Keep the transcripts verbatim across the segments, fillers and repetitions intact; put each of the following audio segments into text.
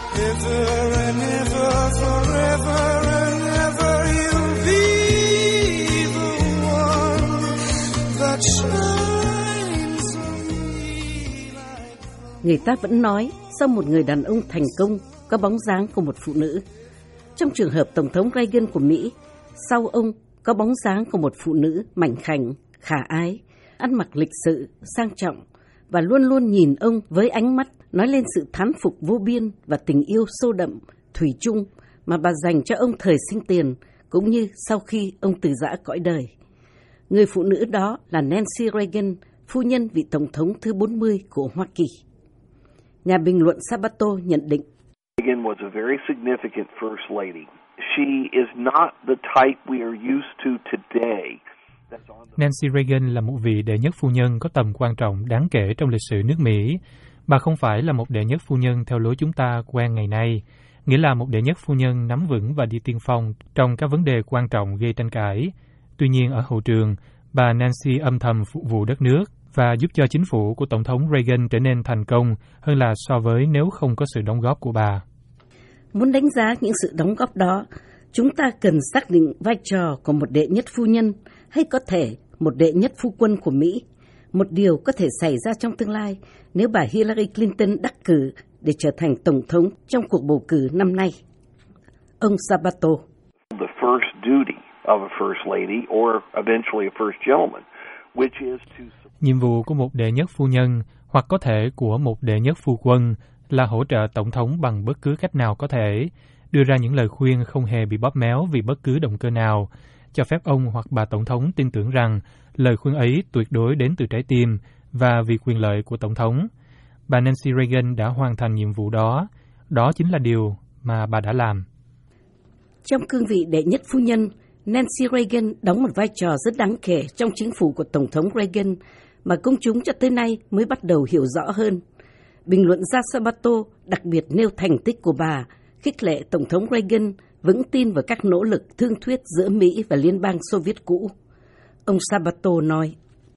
ever and ever, forever and ever, you'll be the one that shines on me like... Người ta vẫn nói, sau một người đàn ông thành công, có bóng dáng của một phụ nữ. Trong trường hợp Tổng thống Reagan của Mỹ, sau ông có bóng dáng của một phụ nữ mảnh khảnh, khả ái, ăn mặc lịch sự, sang trọng và luôn luôn nhìn ông với ánh mắt nói lên sự thán phục vô biên và tình yêu sâu đậm, thủy chung mà bà dành cho ông thời sinh tiền cũng như sau khi ông từ giã cõi đời. Người phụ nữ đó là Nancy Reagan, phu nhân vị Tổng thống thứ bốn mươi của Hoa Kỳ. Nhà bình luận Sabato nhận định, Reagan was a very significant first lady. She is not the type we are used to today. Nancy Reagan là một vị đệ nhất phu nhân có tầm quan trọng đáng kể trong lịch sử nước Mỹ. Bà không phải là một đệ nhất phu nhân theo lối chúng ta quen ngày nay, nghĩa là một đệ nhất phu nhân nắm vững và đi tiên phong trong các vấn đề quan trọng gây tranh cãi. Tuy nhiên ở hậu trường, bà Nancy âm thầm phục vụ đất nước và giúp cho chính phủ của Tổng thống Reagan trở nên thành công hơn là so với nếu không có sự đóng góp của bà. Muốn đánh giá những sự đóng góp đó, chúng ta cần xác định vai trò của một đệ nhất phu nhân hay có thể một đệ nhất phu quân của Mỹ, một điều có thể xảy ra trong tương lai nếu bà Hillary Clinton đắc cử để trở thành Tổng thống trong cuộc bầu cử năm nay. Ông Sabato. The first duty of a first lady or eventually a first gentleman, which is to... Nhiệm vụ của một đệ nhất phu nhân hoặc có thể của một đệ nhất phu quân là hỗ trợ Tổng thống bằng bất cứ cách nào có thể, đưa ra những lời khuyên không hề bị bóp méo vì bất cứ động cơ nào, cho phép ông hoặc bà Tổng thống tin tưởng rằng lời khuyên ấy tuyệt đối đến từ trái tim và vì quyền lợi của Tổng thống. Bà Nancy Reagan đã hoàn thành nhiệm vụ đó. Đó chính là điều mà bà đã làm. Trong cương vị đệ nhất phu nhân, Nancy Reagan đóng một vai trò rất đáng kể trong chính phủ của Tổng thống Reagan mà công chúng cho tới nay mới bắt đầu hiểu rõ hơn. Bình luận gia Sabato đặc biệt nêu thành tích của bà, khích lệ Tổng thống Reagan vững tin vào các nỗ lực thương thuyết giữa Mỹ và Liên bang Xô Viết cũ. Ông Sabato nói,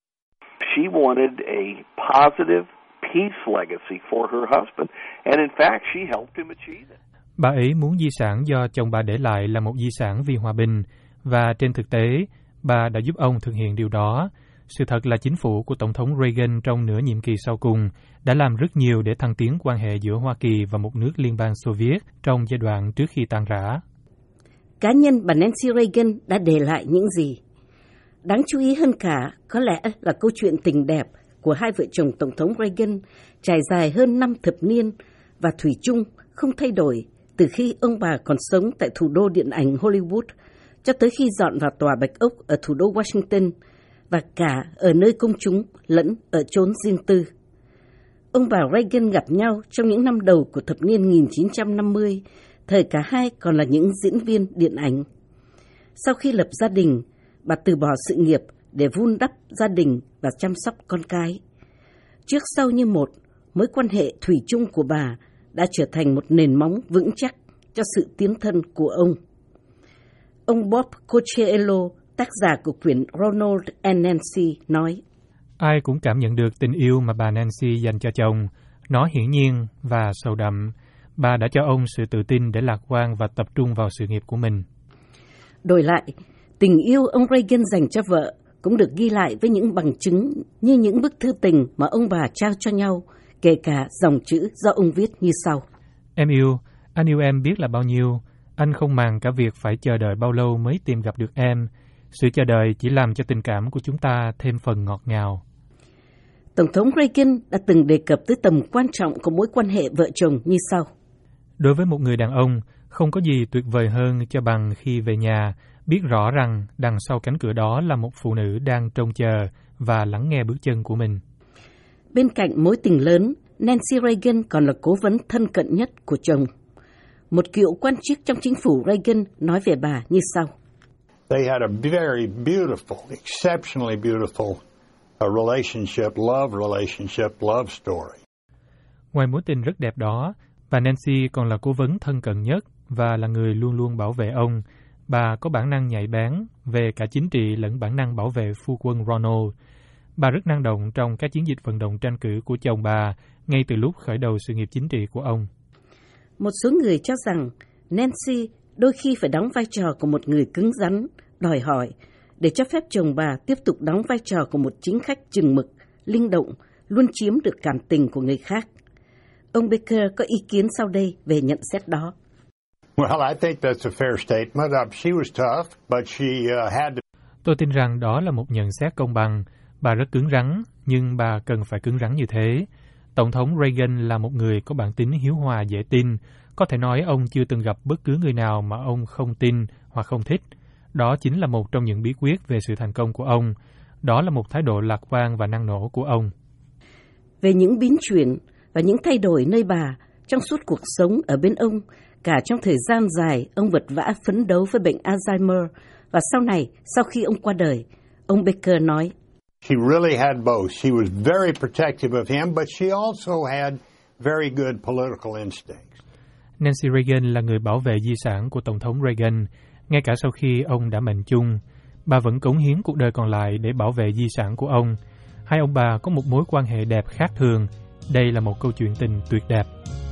She wanted a positive peace legacy for her husband, and in fact she helped him achieve it. Bà ấy muốn di sản do chồng bà để lại là một di sản vì hòa bình, và trên thực tế, bà đã giúp ông thực hiện điều đó. Sự thật là chính phủ của Tổng thống Reagan trong nửa nhiệm kỳ sau cùng đã làm rất nhiều để thăng tiến quan hệ giữa Hoa Kỳ và một nước liên bang Xô Viết trong giai đoạn trước khi tan rã. Cá nhân bà Nancy Reagan đã để lại những gì? Đáng chú ý hơn cả có lẽ là câu chuyện tình đẹp của hai vợ chồng Tổng thống Reagan trải dài hơn năm thập niên và thủy chung không thay đổi từ khi ông bà còn sống tại thủ đô điện ảnh Hollywood cho tới khi dọn vào tòa Bạch Ốc ở thủ đô Washington và cả ở nơi công chúng lẫn ở chốn riêng tư. Ông bà Reagan gặp nhau trong những năm đầu của thập niên một nghìn chín trăm năm mươi, thời cả hai còn là những diễn viên điện ảnh. Sau khi lập gia đình, bà từ bỏ sự nghiệp để vun đắp gia đình và chăm sóc con cái. Trước sau như một, mối quan hệ thủy chung của bà đã trở thành một nền móng vững chắc cho sự tiến thân của ông. Ông Bob Cocchiello, tác giả của quyển Ronald and Nancy, nói, ai cũng cảm nhận được tình yêu mà bà Nancy dành cho chồng. Nó hiển nhiên và sâu đậm. Bà đã cho ông sự tự tin để lạc quan và tập trung vào sự nghiệp của mình. Đổi lại, tình yêu ông Reagan dành cho vợ cũng được ghi lại với những bằng chứng như những bức thư tình mà ông bà trao cho nhau, kể cả dòng chữ do ông viết như sau. Em yêu, anh yêu em biết là bao nhiêu. Anh không màng cả việc phải chờ đợi bao lâu mới tìm gặp được em. Sự chờ đợi chỉ làm cho tình cảm của chúng ta thêm phần ngọt ngào. Tổng thống Reagan đã từng đề cập tới tầm quan trọng của mối quan hệ vợ chồng như sau. Đối với một người đàn ông, không có gì tuyệt vời hơn cho bằng khi về nhà, biết rõ rằng đằng sau cánh cửa đó là một phụ nữ đang trông chờ và lắng nghe bước chân của mình. Bên cạnh mối tình lớn, Nancy Reagan còn là cố vấn thân cận nhất của chồng. Một cựu quan chức trong chính phủ Reagan nói về bà như sau. They had a very beautiful, exceptionally beautiful a relationship, love relationship, love story. Ngoài mối tình rất đẹp đó, bà Nancy còn là cố vấn thân cận nhất và là người luôn luôn bảo vệ ông. Bà có bản năng nhạy bén về cả chính trị lẫn bản năng bảo vệ phu quân Ronald. Bà rất năng động trong các chiến dịch vận động tranh cử của chồng bà ngay từ lúc khởi đầu sự nghiệp chính trị của ông. Một số người cho rằng Nancy đôi khi phải đóng vai trò của một người cứng rắn, đòi hỏi, để cho phép chồng bà tiếp tục đóng vai trò của một chính khách chừng mực, linh động, luôn chiếm được cảm tình của người khác. Ông Baker có ý kiến sau đây về nhận xét đó. Well, I think that's a fair statement. Uh, she was tough, but she uh, had to... Tôi tin rằng đó là một nhận xét công bằng. Bà rất cứng rắn, nhưng bà cần phải cứng rắn như thế. Tổng thống Reagan là một người có bản tính hiếu hòa dễ tin. Có thể nói ông chưa từng gặp bất cứ người nào mà ông không tin hoặc không thích. Đó chính là một trong những bí quyết về sự thành công của ông. Đó là một thái độ lạc quan và năng nổ của ông. Về những biến chuyển và những thay đổi nơi bà trong suốt cuộc sống ở bên ông, cả trong thời gian dài ông vật vã phấn đấu với bệnh Alzheimer, và sau này, sau khi ông qua đời, ông Baker nói, She really had both. She was very protective of him, but she also had very good political instincts. Nancy Reagan là người bảo vệ di sản của Tổng thống Reagan, ngay cả sau khi ông đã mệnh chung. Bà vẫn cống hiến cuộc đời còn lại để bảo vệ di sản của ông. Hai ông bà có một mối quan hệ đẹp khác thường. Đây là một câu chuyện tình tuyệt đẹp.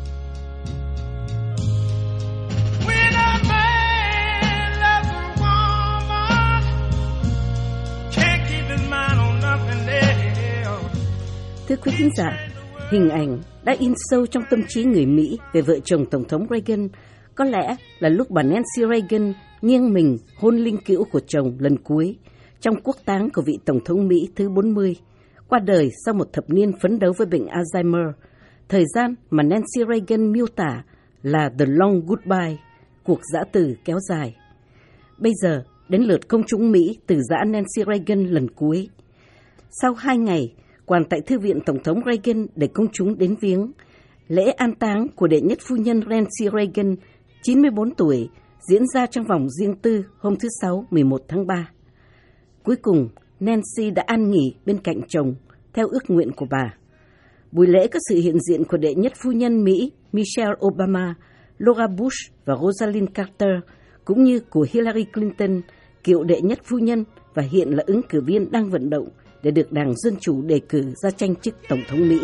Thưa quý khán giả, hình ảnh đã in sâu trong tâm trí người Mỹ về vợ chồng Tổng thống Reagan có lẽ là lúc bà Nancy Reagan nghiêng mình hôn linh cữu của chồng lần cuối trong quốc táng của vị Tổng thống Mỹ thứ bốn mươi, qua đời sau một thập niên phấn đấu với bệnh Alzheimer, thời gian mà Nancy Reagan miêu tả là The Long Goodbye, cuộc giã từ kéo dài. Bây giờ, đến lượt công chúng Mỹ từ giã Nancy Reagan lần cuối. Sau hai ngày, quàn tại Thư viện Tổng thống Reagan để công chúng đến viếng, lễ an táng của đệ nhất phu nhân Nancy Reagan, chín mươi bốn tuổi, diễn ra trong vòng riêng tư hôm thứ Sáu mười một tháng ba. Cuối cùng, Nancy đã an nghỉ bên cạnh chồng, theo ước nguyện của bà. Buổi lễ có sự hiện diện của đệ nhất phu nhân Mỹ Michelle Obama, Laura Bush và Rosalind Carter, cũng như của Hillary Clinton, cựu đệ nhất phu nhân và hiện là ứng cử viên đang vận động để được Đảng Dân Chủ đề cử ra tranh chức Tổng thống Mỹ.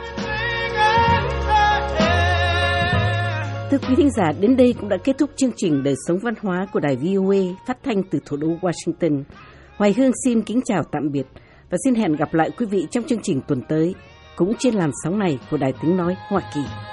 Thưa quý thính giả, đến đây cũng đã kết thúc chương trình Đời sống văn hóa của đài vê o a phát thanh từ thủ đô Washington. Hoài Hương xin kính chào tạm biệt và xin hẹn gặp lại quý vị trong chương trình tuần tới, cũng trên làn sóng này của Đài Tiếng Nói Hoa Kỳ.